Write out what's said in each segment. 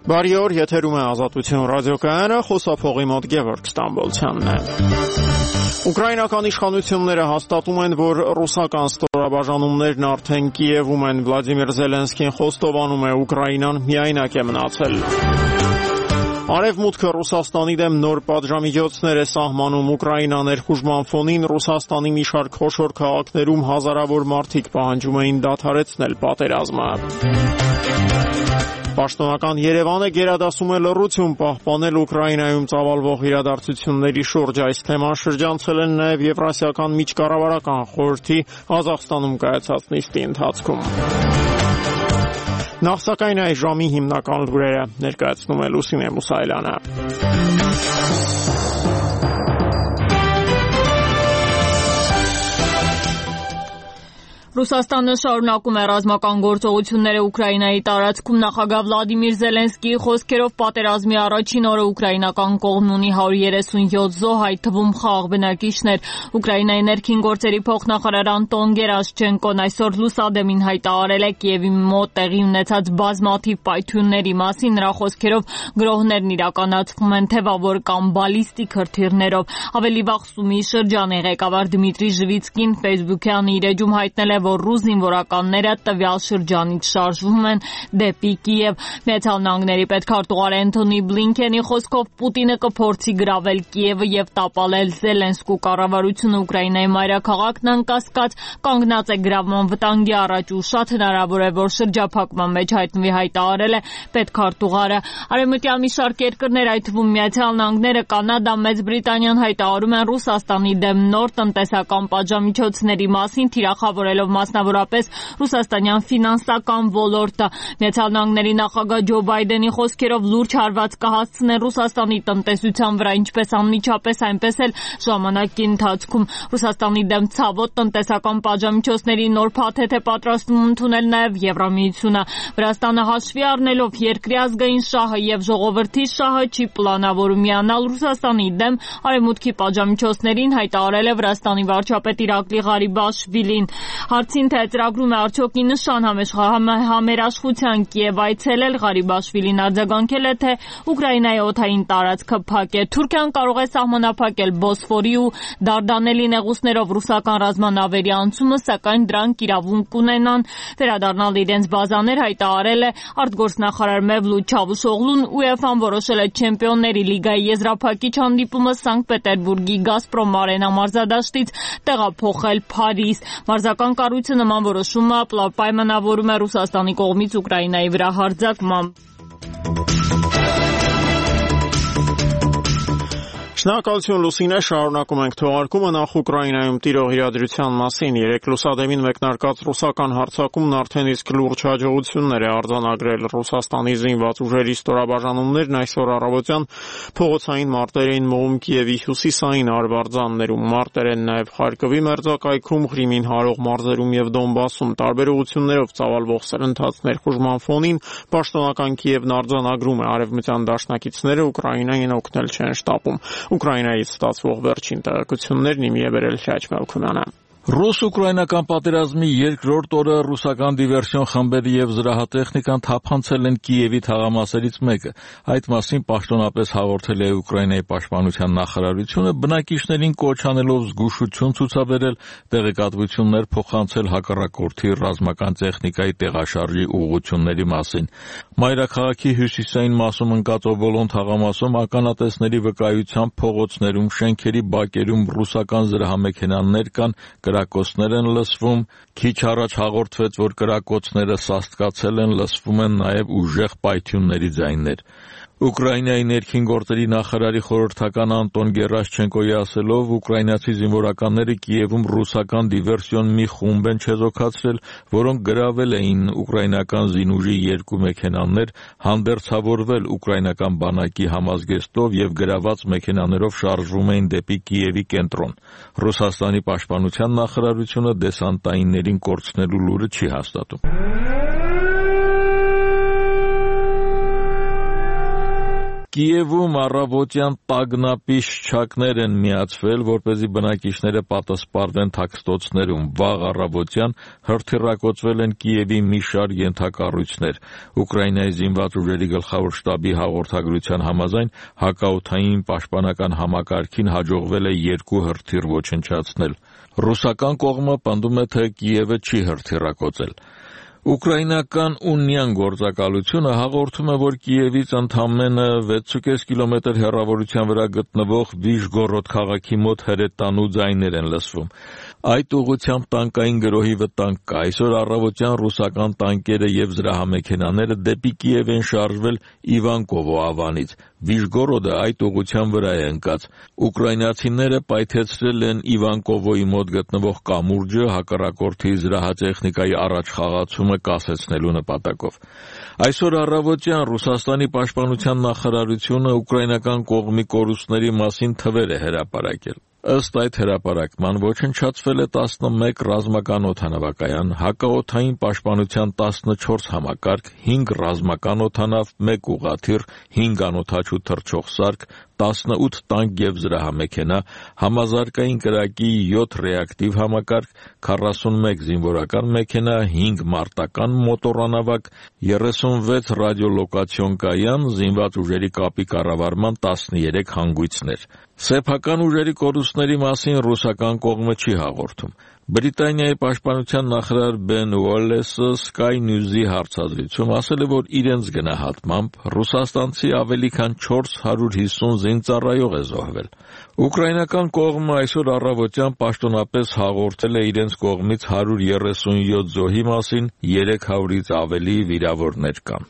Բարի օր, եթերում է Ազատություն ռադիոկայանը, խոսափողի մոտ Գևորգ Ստամբոլցյանն է։ Ուկրաինական իշխանությունները հաստատում են, որ ռուսական ստորաբաժանումներն արդեն Կիևում են։ Վլադիմիր Զելենսկին խոստովանում է, Ուկրաինան միայնակ է մնացել։ Արևմուտքը Ռուսաստանի դեմ նոր պատժամիջոցներ է սահմանում։ Ուկրաինա ներխուժման ֆոնին Ռուսաստանի մի շարք խոշոր քաղաքներում հազարավոր մարդիկ պահանջում էին դադարեցնել պատերազմը։ Պաշտոնական Երևանը գերադասում է լռություն պահպանել Ուկրաինայում ծավալվող իրադարձությունների շուրջ։ Այս թեման շրջանցել են նաև Եվրասիական միջկառավարական խորհրդի Ղազախստանում կայացած նիստի ընթացքում։ Նախ սակայն այս ժամի հիմնական լուրերը ներկայացնում է Լուսինե Մուսայելյանը։ Ռուսաստանը շարունակում է ռազմական գործողությունները Ուկրաինայի տարածքում։ Նախագահ Վլադիմիր Զելենսկիի խոսքերով պատերազմի առաջին օրը ուկրաինական կողմն ունի 137 զոհ, այդ թվում խաղաղ բնակիչներ։ Ուկրաինայի ներքին գործերի փոխնախարար Անտոն Գերաշչենկոն այսօր լուսադեմին հայտարարել է Կիևի մոտ տեղի ունեցած բազմաթիվ պայթյունների մասին։ Նրա խոսքերով գրոհներն իրականացվում են թևավոր կամ բալիստիկ հրթիռներով։ Ավելի վաղ Սումի շրջանի ղեկավար Դմիտրի Ժվիցկին Facebook-յան իր էջում հայտնել է, որ ռուս զինվորականները տվյալ շրջանից շարժվում են դեպի Կիև։ Միացյալ Նահանգների պետքարտուղար Էնթոնի Բլինքենի խոսքով Պուտինը կփորձի գրավել Կիևը եւ տապալել Զելենսկու կառավարությունը։ Ուկրաինայի մայրաքաղաքն անկասկած կանգնած է գրավման վտանգի առաջ ու շատ հնարավոր է, որ շրջափակման մեջ հայտնվի, հայտարարել է պետքարտուղարը։ Արևմտյան մի շարք երկրներ, այդ թվում Միացյալ Նահանգները, Կանադա, Մեծ Բրիտանիան հայտարարում են Ռուսաստանի դեմ նոր տնտեսական պատժամիջոցների մասին, թիրախավորելով մասնավորապես ռուսաստանյան ֆինանսական ոլորտը։ Միացյալ Նահանգների նախագահ Ջո Բայդենի խոսքերով լուրջ հարված կհասցնեն Ռուսաստանի տնտեսության վրա, ինչպես անմիջապես, այնպես էլ ժամանակի ընթացքում։ Ռուսաստանի դեմ ցավոտ տնտեսական պատժամիջոցների նոր փաթեթ է պատրաստվում ընդունել նաև Եվրամիությունը։ Վրաստանը հաշվի առնելով երկրի ազգային շահը եւ ժողովրդի շահը չի պլանավորում միանալ Ռուսաստանի դեմ արևմուտքի պատժամիջոցներին, հայտարարել է Վրաստանի վարչապետ Իրակլի Ղարիբաշվիլին։ Հարցին, թե ծրագրում է արդյոք ի նշան համերաշխության Կիև այցելել, Ղարիբաշվիլին արձագանքել է, թե Ուկրաինայի օդային տարածքը փակ է։ Թուրքիան կարող է սահմանափակել Բոսֆորի ու Դարդանելի նեղուցներով ռուսական ռազմանավերի անցումը, սակայն դրանք իրավունք կունենան վերադառնալ իրենց բազաներ, հայտարարել է արտգործնախարար Մևլութ Չավուշօղլուն։ UEFA-ն որոշել է Չեմպիոնների լիգայի եզրափակիչ հանդիպումը Սանկտ Պետերբուրգի Գազպրոմ արենա մարզադաշտից տեղափոխել Փարիզ։ Մարզական կառույցը նման որոշումը պայմանավորում է Ռուսաստանի կողմից Ուկրաինայի վրա հարձակմամբ։ Շնորհակալություն Լուսինե, շարունակում ենք թողարկումը նախ Ուկրաինայում տիրող իրադրության մասին։ Երեկ լուսադեմին մեկնարկած ռուսական հարձակումն արդեն իսկ լուրջ հաջողություններ է արձանագրել։ Ռուսաստանի զինված ուժերի ստորաբաժանումներն այսօր առավոտյան փողոցային մարտեր էին մողում Կիևի հյուսիսային արվարձաններում։ Մարտեր են նաև Խարկովի մերձակայքում, Ղրիմին հարող մարզերում եւ Դոնբասում։ Տարբերություններով ծավալվող սրընթաց ներխուժման ֆոնին պաշտոնական Կիևն արձանագրում է, արևմտյան դաշնակիցները Ուկրաինային օգնել չեն շտապում։ Ուկրաինայից ստացվող վերջին տեղեկություններն իմի է բերել Շաչ Մելքումյանը։ Ռուս-ուկրաինական պատերազմի երկրորդ օրը ռուսական դիվերսիոն խմբերը եւ զրահատեխնիկան թափանցել են Կիևի թաղամասերից մեկը։ Այդ մասին պաշտոնապես հաղորդել է Ուկրաինայի պաշտպանության նախարարությունը, բնակիչներին կոչ անելով զգուշություն ցուցաբերել, տեղեկատվություններ փոխանցել հակառակորդի ռազմական տեխնիկայի տեղաշարժի ուղղությունների մասին։ Մայրաքաղաքի հյուսիսային մասում ընկած Օբոլոն թաղամասում ականատեսների վկայությամբ փողոցներում, շենքերի բակերում ռուսական զրահամեքենաներ կան, կրակոցներ են լսվում, քիչ առաջ հաղորդվեց, որ կրակոցները սաստկացել են, լսվում են նաև ուժեղ պայթյունների ձայներ։ Ուկրաինայի ներքին գործերի նախարարի խորհրդական Անտոն Գերաշչենկոյի ասելով, ուկրաինացի զինվորականները Կիևում ռուսական դիվերսիոն մի խումբ են չեզոքացրել, որոնք գրավել էին ուկրաինական զինուժի 2 մեքենաներ, հանդերձավորվել ուկրաինական բանակի համազգեստով եւ գրաված մեքենաներով շարժվում էին դեպի Կիևի կենտրոն։ Ռուսաստանի պաշտպանության նախարարությունը դեսանտայիններին կորցնելու լուրը չի հաստատում։ Կիևում առավոտյան տագնապի շչակներ են միացվել, որպեսզի բնակիչները պատասպարվեն թաքստոցներում։ Վաղ առավոտյան հրթիռակոծվել են Կիևի մի շարք ենթակառույցներ։ Ուկրաինայի զինված ուժերի գլխավոր շտաբի հաղորդագրության համաձայն հակաօդային պաշտպանական համակարգին հաջողվել է 2 հրթիռ ոչնչացնել։ Ռուսական կողմը պնդում է, թե Կիևը չի հրթիռակոծել։ Ուկրաինական Ունյան գործակալությունը հաղորդում է, որ Կիևից ընդամենը 6.5 կիլոմետր հեռավորության վրա գտնվող Վիժգորոդ քաղաքի մոտ հրետանու ձայներ են լսվում։ Այդ ուղղությամբ տանկային գրոհի վտանգ կա։ Այսօր առավոտյան ռուսական տանկերը եւ զրահամեքենաները դեպի Կիև են շարժվել Իվանկովո ավանից։ Վիժգորոդը այդ ուղղության վրա է ընկած։ Ուկրաինացիները պայթեցրել են Իվանկովոյի մոտ գտնվող կամուրջը հակառակորդի զրահատեխնիկայի առաջխաղացումը կասեցնելու նպատակով։ Այսօր առավոտյան Ռուսաստանի պաշտպանության նախարարությունը ուկրաինական կողմի կորուստների մասին թվեր է հրապարակել։ Ըստ այդ հրապարակման ոչնչացվել է 11 ռազմական օդանավակայան, հակաօդային պաշտպանության 14 համակարգ, 5 ռազմական օդանավ, 1 ուղղաթիռ, 5 անօդաչու թռչող սարք, 18 տանկ եւ զրահամեքենա, համազարգային կրակի 7 ռեակտիվ համակարգ, 41 զինվորական մեքենա, 5 մարտական մոտորանավակ, 36 ռադիոլոկացիոն կայան, զինված ուժերի կապի կառավարման 13 հանգույցներ։ Սեփական ուժերի կորուստների մասին ռուսական կողմը չի հաղորդում։ Բրիտանիայի պաշտպանության նախարար Բեն Ուոլեսը Sky News-ի հարցազրույցում ասել է, որ իրենց գնահատմամբ ռուսաստանցի ավելի քան 450 զինծառայող է զոհվել։ Ուկրաինական կողմը այսօր առավոտյան պաշտոնապես հաղորդել է իրենց կողմից 137 զոհի մասին, 300-ից ավելի վիրավորներ կան։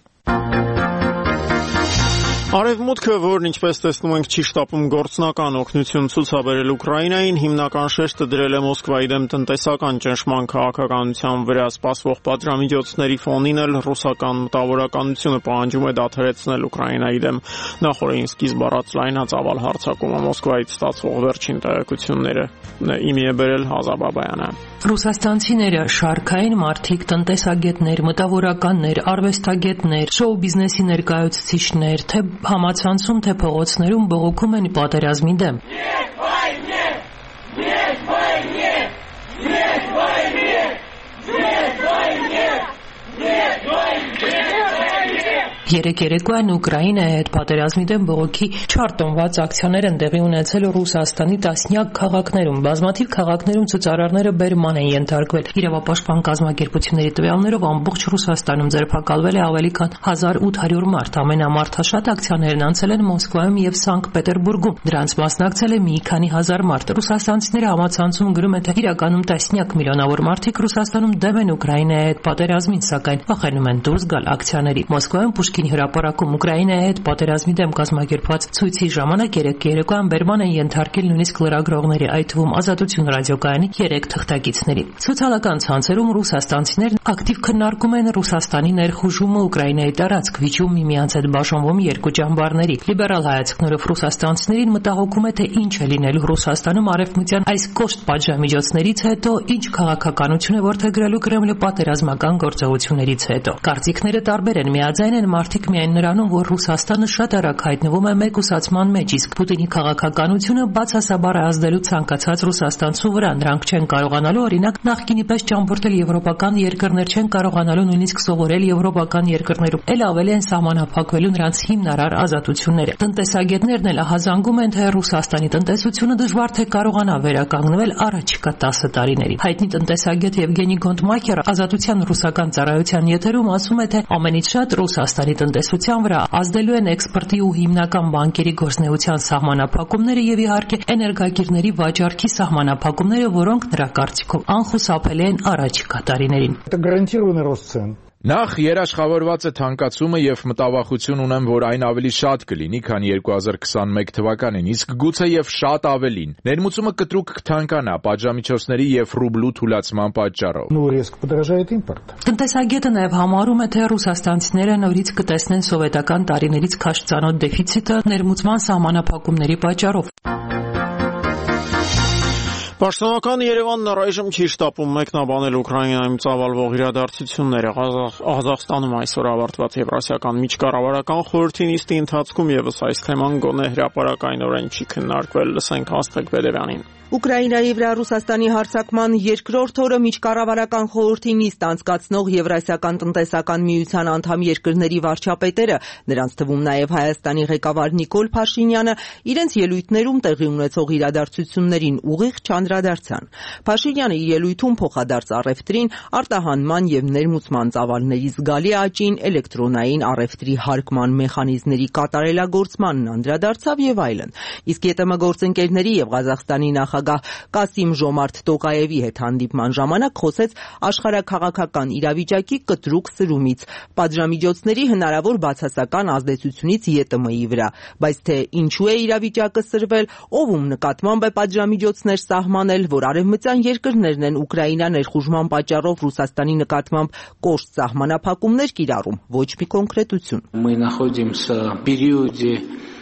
Արևմուտքը, որն ինչպես տեսնում ենք չի շտապում գործնական օգնություն ցուցաբերել Ուկրաինային, հիմնական շեշտը դրել է Մոսկվայի դեմ տնտեսական ճնշման քաղաքականության վրա սպասվող պատժամիջոցների ֆոնին էլ ռուսական մտավորականությունը պահանջում է դադարեցնել Ուկրաինայի դեմ։ Նախորդին սկիզբ առած լայնածավալ հարձակումը Մոսկվայից ստացվող վերջին տեղեկությունները իմի է բերել Հազա Բաբայանը։ Ռուսաստանցիները շարքային մարդիկ, տնտեսագետներ, մտավորականներ, արվեստագետներ, շոու բիզնեսի ներկայացուցիչներ, թե համացանցում, թե փողոցներում բողոքում են պատերազմի դեմ։ Երեկ երեկոյան Ուկրաինայի հետ պատերազմի դեմ բողոքի չարտոնված ակցիաներ են տեղի ունեցել Ռուսաստանի տասնյակ քաղաքներում։ Բազմաթիվ քաղաքներում ցուցարարները բերման են ենթարկվել։ Իրավապաշտպան կազմակերպությունների տվյալներով ամբողջ Ռուսաստանում ձերբակալվել է ավելի քան 1800 մարդ։ Ամենամարդաշատ ակցիաներն անցել են Մոսկվայում եւ Սանկտ Պետերբուրգում։ Դրանց մասնակցել է մի քանի հազար մարդ։ Ռուսաստանցիները համացանցում գրում են, թե իրականում տասնյակ միլիոնավոր մարդիկ Ռուսաստանում դեմ են Ուկրաինայի հետ պատերազմին, սակայն վախենում են դուրս գալ ակցիաների։ Մոսկվայում Պուշկինի հրապարակում Ուկրաինայի հետ պատերազմի դեմ կազմակերպված ցույցի ժամանակ երեկոյան բերման են ենթարկել նույնիսկ լրագրողների, այդ թվում Ազատություն ռադիոկայանի 3 թղթակիցների։ Սոցիալական ցանցերում ռուսաստանցիներն ակտիվ քննարկում են Ռուսաստանի ներխուժումը Ուկրաինայի տարածք, վիճում միմյանց հետ բաժանվում երկու ճամբարների։ Լիբերալ հայացքներով ռուսաստանցիներին մտահոգում է, թե ինչ է լինելու Ռուսաստանում արևմտյան այս կոշտ պատժամիջոցներից հետո, ինչ քաղաքականություն է որդեգրելու Կրեմլը պատերազմական գործողություններից հետո։ Կարծիքները տարբեր են, միաձայն են մարդիկ միայն նրանում, որ Ռուսաստանը շատ արագ հայտնվում է մեկուսացման մեջ, իսկ Պուտինի քաղաքականությունը բացասաբար ազդելու ցանկացած Ռուսաստանցու վրա։ Նրանք չեն կարողանալու, օրինակ, նախկինի պես ճամփորդել եվրոպական երկրներ, չեն կարողանալու նույնիսկ սովորել եվրոպական երկրներում, ել ավելի են սահմանափակվելու նրանց հիմնարար ազատությունները։ Տնտեսագետներն էլ ահազանգում են, թե Ռուսաստանի տնտեսությունը դժվար թե կարողանա վերականգնվել առաջիկա 10 տարիներին։ Հայտնի տնտեսագետ Եվգենի Գոնտմաքերը Ազատության ռուսական ծառայության եթերում ասում է, թե ամենից շատ Ռուսաստանի տնտեսության վրա ազդելու են էքսպորտի ու հիմնական բանկերի գործունեության սահմանափակումները եւ իհարկե էներգակիրների վաճառքի սահմանափակումները, որոնք նրա կարծիքով անխուսափելի են առաջիկա տարիներին։ Նախ երաշխավորված է թանկացումը եւ մտավախություն ունեմ, որ այն ավելի շատ կլինի, քան 2021 թվականին, իսկ գուցե եւ շատ ավելին։ Ներմուծումը կտրուկ կթանկանա պատժամիջոցների եւ ռուբլու թուլացման պատճառով։ Տնտեսագետը նաեւ համարում է, թե ռուսաստանցիները նորից կտեսնեն սովետական տարիներից քաշ ծանոթ դեֆիցիտը ներմուծման սահմանափակումների պատճառով։ Պաշտոնական Երևանն առայժմ չի շտապում մեկնաբանել Ուկրաինայում ծավալվող իրադարձությունները։ Ղազախստանում այսօր ավարտված Եվրասիական միջկառավարական խորհրդի նիստի ընթացքում եւս այս թեման գոնե հրապարակայնորեն չի քննարկվել, լսենք Աստղիկ Բեդևյանին։ Ուկրաինայի վրա Ռուսաստանի հարձակման երկրորդ օրը միջկառավարական խորհրդի նիստ անցկացնող Եվրասիական տնտեսական միության անդամ երկրների վարչապետերը, նրանց թվում նաև Հայաստանի ղեկավար Նիկոլ Փաշինյանը, իրենց ելույթներում տեղի ունեցող իրադարձություններին ուղիղ չանդրադարձան։ Փաշինյանը իր ելույթում փոխադարձ առևտրին, արտահանման եւ ներմուծման ծավալների զգալի աճին, էլեկտրոնային առևտրի հարկման մեխանիզմների կատարելագործմանն անդրադարձավ եւ այլն։ Իսկ ԵՏՄ գործընկերների եւ Ղազախստանի նախագահ Կասիմ Ժոմարթ Տոկաևի հետ հանդիպման ժամանակ խոսեց աշխարհաքաղաքական իրավիճակի կտրուկ սրումից, պատժամիջոցների հնարավոր բացասական ազդեցությունից ԵՏՄ-ի վրա, բայց թե ինչու է իրավիճակը սրվել, ով նկատմամբ է պատժամիջոցներ սահմանել, որ արևմտյան երկրներն են Ուկրաինա ներխուժման պատճառով Ռուսաստանի նկատմամբ կոշտ սահմանափակումներ կիրառում, ոչ մի կոնկրետություն։ Мы находимся в периоде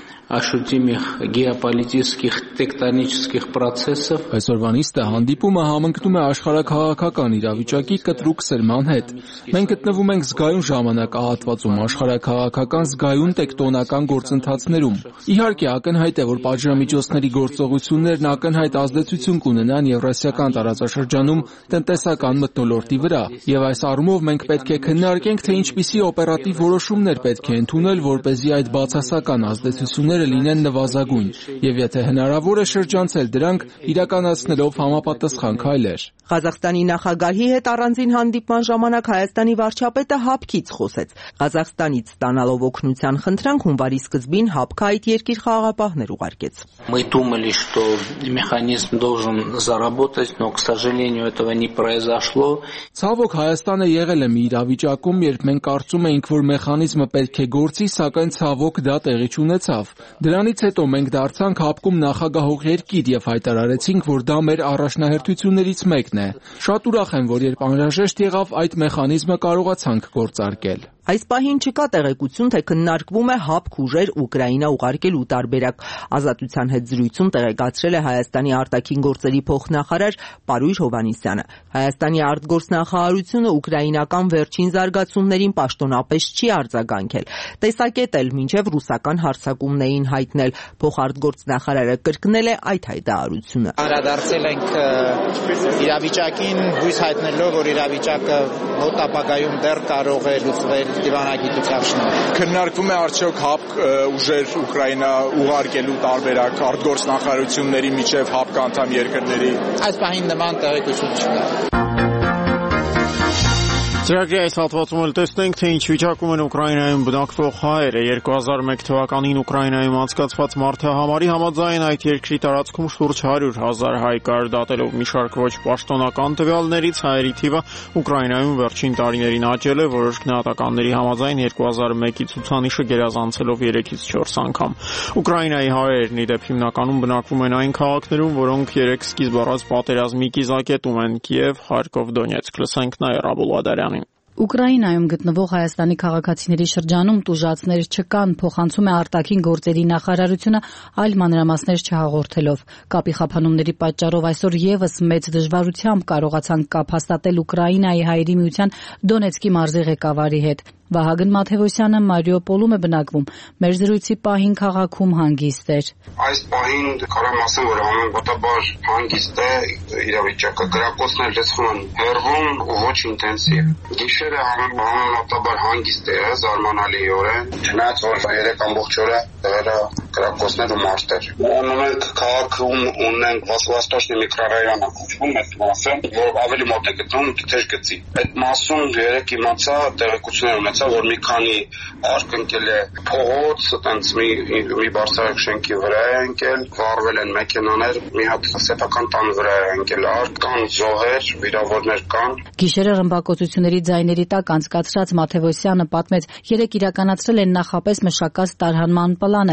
ощутимых геополитических тектонических процессов. Այսօրվա նիստը հանդիպումը համընկնում է աշխարհաքաղաքական իրավիճակի կտրուկ սրման հետ։ Մենք գտնվում ենք զգայուն ժամանակահատվածում, աշխարհաքաղաքական զգայուն տեկտոնական գործընթացներում։ Իհարկե, ակնհայտ է, որ պատժամիջոցների գործողություններն ակնհայտ ազդեցություն կունենան Եվրասիական տարածաշրջանում տնտեսական մթնոլորտի վրա, եւ այս առումով մենք պետք է քննարկենք, թե ինչպիսի օպերատիվ որոշումներ պետք է ընդունել, որպեսզի այդ բացասական ազդեցությունները լինեն նվազագույն, եւ եթե հնարավոր է շրջանցել դրանք իրականացնելով համապատասխան քայլեր։ Ղազախստանի նախագահի հետ առանձին հանդիպման ժամանակ Հայաստանի վարչապետը հապկից խոսեց։ Ղազախստանից ստանալով օգնության խնդրանք հունվարի սկզբին հապկը այդ երկիր խաղաղապահներ ուղարկեց։ Мы думали, что механизм должен заработать, но, к сожалению, этого не произошло. Ցավոք Հայաստանը եղել է մի իրավիճակում, երբ մենք կարծում էինք, որ մեխանիզմը պետք է գործի, սակայն ցավոք դա տեղի չունեցավ։ Դրանից հետո մենք դարձանք հապկում նախագահող երկիր եւ հայտարարեցինք, որ դա մեր առաջնահերթություններից մեկն է։ Շատ ուրախ եմ, որ երբ անհրաժեշտ եղավ, այդ մեխանիզմը կարողացանք գործարկել։ Այս պահին չկա տեղեկություն, թե քննարկվում է հապկ ուժեր Ուկրաինա ուղարկելու տարբերակ։ Ազատության հետ զրույցում տեղեկացրել է Հայաստանի արտաքին գործերի փոխնախարար Պարույր Հովհաննիսյանը։ Հայաստանի արտգործնախարարությունը ուկրաինական վերջին զարգացումներին պաշտոնապես չի արձագանքել։ Տեսակետ էլ մինչև ռուսական հարձակումն էին հայտնել։ Փոխարտգործնախարարը կրկնել է այդ հայտարարությունը։ Անդրադարձել ենք իրավիճակին, հույս հայտնելով, որ իրավիճակը մոտ ապագայում դեռ կարող է լուծվել դիվանագիտության շնորհիվ։ Քննարկվում է արդյոք հապկ ուժեր Ուկրաինա ուղարկելու տարբերակ արտգործնախարարությունների միջև հապկ անդամ երկրների։ Այս պահին նման տեղեկություն չկա։ Ծրագրի այս հատվածում էլ տեսնենք, թե ինչ վիճակում են Ուկրաինայում բնակվող հայերը։ 2001 թվականին Ուկրաինայում անցկացված մարտահամարի համաձայն այդ երկրի տարածքում շուրջ 100,000 հայ կար, դատելով մի շարք ոչ պաշտոնական տվյալներից հայերի թիվը Ուկրաինայում վերջին տարիներին աճել է, որոշ գնահատականների համաձայն 2001-ի ցուցանիշը գերազանցելով 3-ից 4 անգամ։ Ուկրաինայի հայերն ի դեպ հիմնականում բնակվում են այն քաղաքներում, որոնք երեք սկիզբ առած պատերազմի կիզակետում են՝ Կիև, Խարկով, Դոնեցկ, լսենք Նաիրա Աբուլադարյանին։ Ուկրաինայում գտնվող Հայաստանի քաղաքացիների շրջանում տուժածներ չկան, փոխանցում է արտաքին գործերի նախարարությունը այլ մանրամասներ չհաղորդելով։ Կապի խափանումների պատճառով այսօր եւս մեծ դժվարությամբ կարողացան կապ հաստատել Ուկրաինայի հայերի միության Դոնեցկի մարզի ղեկավարի հետ։ Վահագն Մաթևոսյանը Մարիուպոլում է բնակվում։ Մեր զրույցի պահին քաղաքում հանգիստ էր։ Այս պահին կարամ ասեմ, որ համեմատաբար հանգիստ է իրավիճակը, գրակոչներ լսվում են հեռվում ու ոչ ինտենսիվ։ Գիշերը համեմատաբար հանգիստ է, զարմանալիորեն։ Չնայած որ 3 ամբողջ օր եղել գրակոչներ ու մարտեր։ Մենք քաղաքում ունենք Վասկվաստոշնի միկրոռայոնը կոչվում այդ մասը, որ ավելի մոտ է գտնվում Թեժ գծի։ Այդ մասում երեք իմացա տեղեկություններ ունեցա, որ մի քանի արկընկել է փողոց, այտենց մի բարձրակ շենքի վրա է ընկել, վառվել են մեքենաներ, մի հատ սեփական տան վրա է ընկել արկ, կան զոհեր, վիրավորներ կան։ Գիշերը ռմբակոծությունների ձայների տակ անցկացրած Մաթևոսյանը պատմեց, երեք իրականացրել են նախապես մշակած տարհանման պլանը, բայց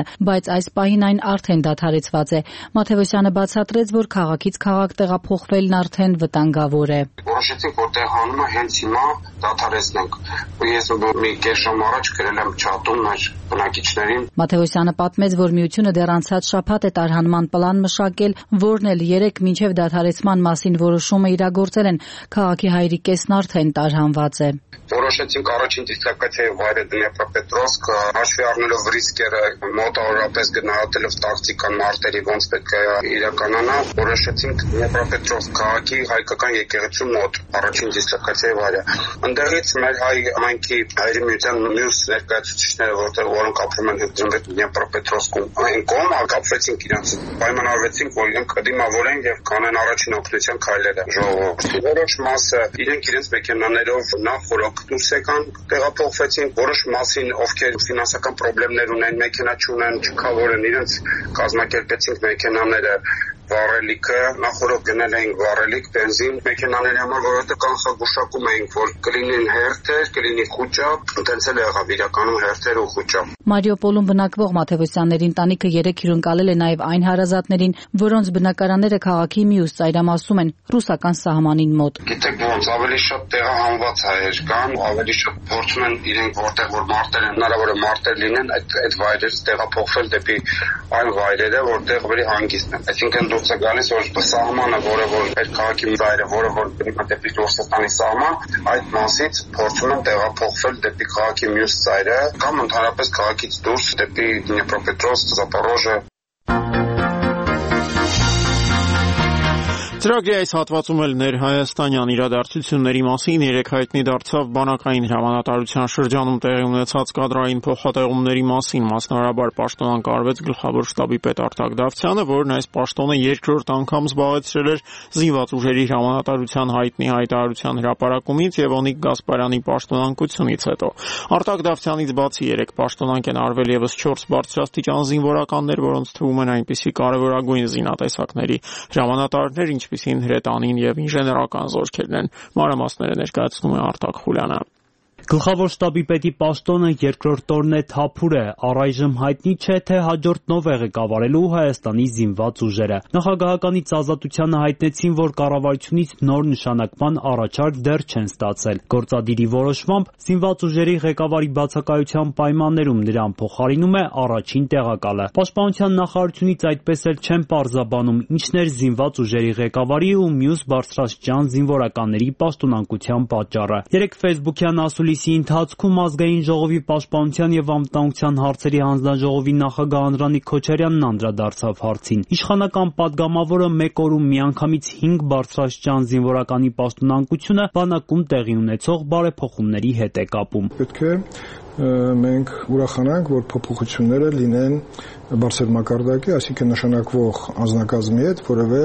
այս պահին այն արդեն դադարեցված է։ Մաթևոսյանը բացատրեց, որ քաղաքից քաղաք տեղափոխվելն արդեն վտանգավոր է։ Որոշեցինք, որ տեղանումը հենց հիմա դադարեցնենք։ Ես մի կես ժամ առաջ գրել եմ չաթում մեր բնակիչներին։ Մաթևոսյանը պատմեց, որ միությունը դեռ անցած շաբաթ է տարհանման պլան մշակել, որն էլ 3 մինչև դադարեցման մասին որոշումը իրագործել են։ Քաղաքի հայերի կեսն արդեն տարհանված է։ Որոշեցինք առաջին դիսլոկացիայի վայրը Դնեպրոպետրովսկ, հաշվի առնելով ռիսկերը, մոտավորապես գնահատելով տակտիկան մարտերի ոնց պետք է իրականանա, որոշեցինք Դնեպրոպետրովսկ քաղաքի հայկական եկեղեցու մոտ առաջին դիսլոկացիայի վայրը։ Ընդդեղից մեր հայ ամենքի հայերի միության մյուս ներկայացուցիչները, որոնք ապրում են Դնեպրոպետրովսկում, այն կողմ կապվեցինք իրենց, պայմանավորվեցինք, որ իրենք կդիմավորեն եւ կանեն առաջին օգնության քայլերը ժողովրդի։ Որոշ մասը իրենք իրենց մեքենաներով նախ որոնք դուրս եկան, տեղափոխվեցին, որոշ մասին ովքեր ֆինանսական խնդիրներ ունեն, մեքենա չունեն, չքավորեն, իրենց կազմակերպեցինք մեքենաները վառելիքը, նախորդ գնել էինք վառելիք, բենզին մեքենաների համար, որովհետեւ կանխագուշակում էինք, որ կլինեն հերթեր, կլինի խուճապ, տենց էլ եղավ իրականում հերթեր ու խուճապ։ Մարիուպոլում բնակվող Մաթևոսյանների ընտանիքը 3 հյուրընկալել է նաև այն հարազատներին, որոնց բնակարանները քաղաքի մյուս ծայրամասում են, ռուսական սահմանին մոտ։ Գիտեք ոնց, ավելի շատ տեղահանված հայեր կան, ավելի շատ փորձում են իրենք որտեղ որ մարտեր են, հնարավոր է մարտեր լինեն, այդ վայրերից տեղափոխվել դեպի այլ վայրերը, որտեղ ավելի հանգիստ են։ Այսինքն դուրս է գալիս, որ սահմանը, որը որ այդ քաղաքի վայրը, որը որ դեպի Ռուսաստանի սահման, այդ մասից փորձում են տեղափոխվել դեպի քաղաքի մյուս ծայրը կամ ընդհանրապես քաղաքից դուրս դեպի Դնեպրոպետրովսկ, Զապորոժը։ Ծրագրի այս հատվածում էլ ներհայաստանյան իրադարձությունների մասին երեք հայտնի դարձավ բանակային հրամանատարության շրջանում տեղի ունեցած կադրային փոխհատեղումների մասին, մասնավորաբար պաշտոնանկ արվեց գլխավոր շտաբի պետ Արտակ Դավթյանը, որն այս պաշտոնը երկրորդ անգամ զբաղեցրել էր զինված ուժերի հրամանատարության հայտնի հայտարարության հրապարակումից եւ Օնիկ Գասպարյանի պաշտոնանկությունից հետո։ Արտակ Դավթյանից բացի երեք պաշտոնանկ են արվել եւս 4 բարձրաստիճան զինվորականներ, որոնց թվում են այնպիսի կարևորագույն զինատեսակների հրամանատարներ, ինչպիսին հրետանին եւ ինժեներական զորքերն են։ Մանրամասները ներկայացնում է Արտակ Խուլյանը։ Գլխավոր շտաբի պետի պաշտոնը երկրորդ օրն է թափուր է, առայժմ հայտնի չէ, թե հաջորդ նով է ղեկավարելու Հայաստանի զինված ուժերը։ Նախագահականից Ազատությանը հայտնեցին, որ կառավարությունից նոր նշանակման առաջարկ դեռ չեն ստացել։ Գործադիրի որոշմամբ զինված ուժերի ղեկավարի բացակայության պայմաններում նրան փոխարինում է առաջին տեղակալը։ Պաշտպանության նախարարությունից այդպես էլ չեն պարզաբանում ինչն էր զինված ուժերի ղեկավարի ու մյուս բարձրաստիճան զինվորականների պաշտոնանկության պատճառը։ Երեք ֆեյսբուքյան ասուլիսի ընթացքում Ազգային ժողովի պաշտպանության եւ անվտանգության հարցերի հանձնաժողովի նախագահ Անդրանիկ Քոչարյանն անդրադարձավ հարցին։ Իշխանական падգամավորը մեկ օրում միանգամից 5 բարձրաստիճան զինվորականի պաշտոնանկությունը բանակում տեղի ունեցող բարեփոխումների հետ է կապում։ Պետք է մենք ուրախանանք, որ փոփոխությունները լինեն բարձր մակարդակի, այսինքն նշանակվող անձնակազմի հետ որևէ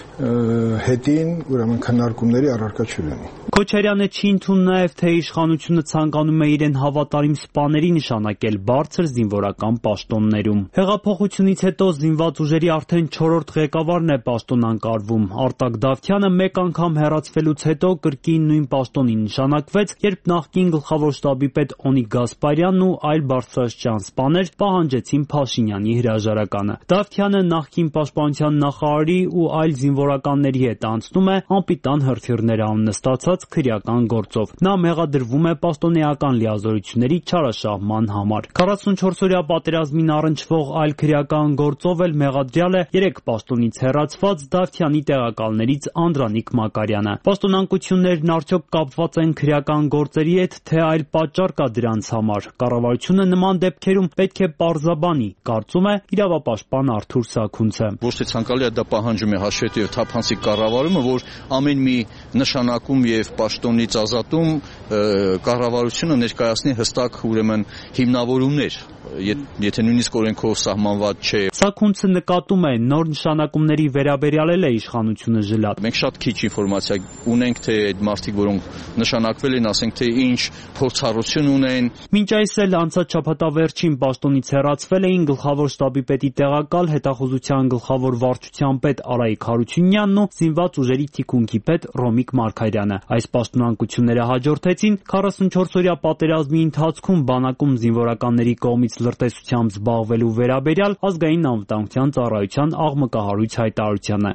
հետին ուրեմն քննարկումների առարկա չլինի։ Քոչարյանը չի ընդունում նաև, թե իշխանությունը ցանկանում է իրեն հավատարիմ սպաների նշանակել բարձր զինվորական պաշտոններում։ Հեղափոխությունից հետո զինված ուժերի արդեն 4-րդ ղեկավարն է պաշտոնանկարվում։ Արտակ Դավթյանը մեկ անգամ հեռացվելուց հետո կրկին նույն պաշտոնին նշանակվեց, երբ նախկին գլխավոր շտաբի պետ Օնիկ Գասպարյանն ու այլ բարձրաստիճան սպաներ պահանջեցին Փաշինյանի հրաժարականը։ Դավթյանը նախկին պաշտպանության նախարարի ու այլ զինվորականների հետ անցնում է անպիտան հրթիռներ աննստացած քրեական գործով։ Նա մեղադրվում է պաշտոնեական լիազորությունների չարաշահման համար։ 44-օրյա պատերազմին առնչվող այլ քրեական գործով էլ մեղադրյալ է 3 պաշտոնից հեռացված Դավթյանի տեղակալներից Անդրանիկ Մակարյանը։ Պաշտոնանկություններն արդյոք կապված են քրեական գործերի հետ, թե այլ պատճառ կա դրանց համար։ Կառավարությունը նման դեպքերում պետք է պարզաբանի, կարծում է իրավապաշտպան Արթուր Սաքունցը։ Ոչ թե ցանկալի է, դա պահանջում է հաշվետու եւ թափանցիկ կառավարումը, որ ամեն մի նշանակում եւ պաշտոնից ազատում կառավարությունը ներկայացնի հստակ ուրեմն հիմնավորումներ, եթե նույնիսկ օրենքով սահմանված չէ։ Սաքունցը նկատում է նոր նշանակումների վերաբերյալ է իշխանությունը ժլատ։ Մենք շատ քիչ ինֆորմացիա ունենք, թե այդ մարդիկ, որոնք նշանակվել են, ասենք թե ինչ փորձառություն ունեն։ Մինչ այս էլ անցած շաբաթավերջին պաշտոնից հեռացվել էին գլխավոր շտաբի պետի տեղակալ, հետախուզության գլխավոր վարչության պետ Արայիկ Հարությունյանը Հարությունյանն ու զինված ուժերի թիկունքի պետ Ռոմիկ Մարգարյանը։ Այս պաշտոնանկությունները հաջորդեցին 44-օրյա պատերազմի ընթացքում բանակում զինվորականների կողմից լրտեսությամբ զբաղվելու վերաբերյալ ազգային անվտանգության ծառայության աղմկահարույց հայտարարությանը։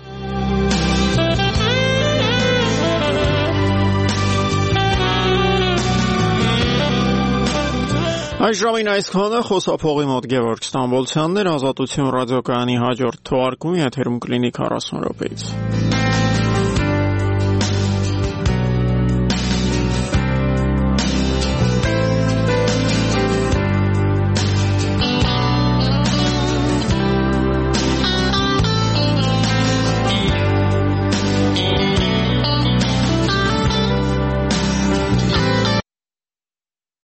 Այս ժամին այսքանը, խոսափողի մոտ Գևորգ Ստամբոլցյանն էր, Ազատություն ռադիոկայանի հաջորդ թողարկումի եթերում կլինի 40 րոպեից։